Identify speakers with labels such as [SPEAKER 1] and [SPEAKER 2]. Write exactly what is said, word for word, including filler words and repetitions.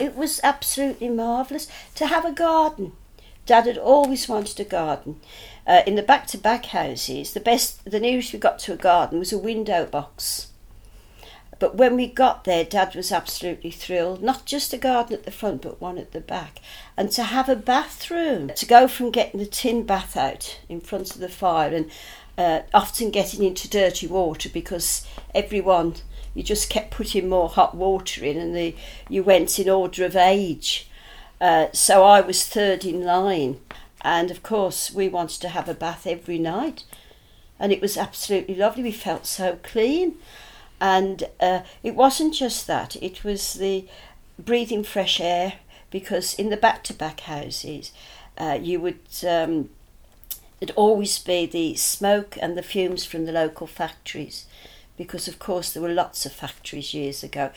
[SPEAKER 1] It was absolutely marvellous to have a garden. Dad had always wanted a garden. Uh, in the back-to-back houses, the best, the nearest we got to a garden was a window box. But when we got there, Dad was absolutely thrilled. Not just a garden at the front, but one at the back. And to have a bathroom, to go from getting the tin bath out in front of the fire and uh, often getting into dirty water because everyone, you just kept putting more hot water in and the, you went in order of age. Uh, so I was third in line. And of course, we wanted to have a bath every night. And it was absolutely lovely. We felt so clean. And uh, it wasn't just that, it was the breathing fresh air, because in the back-to-back houses, uh, you would, um, it'd always be the smoke and the fumes from the local factories, because of course there were lots of factories years ago.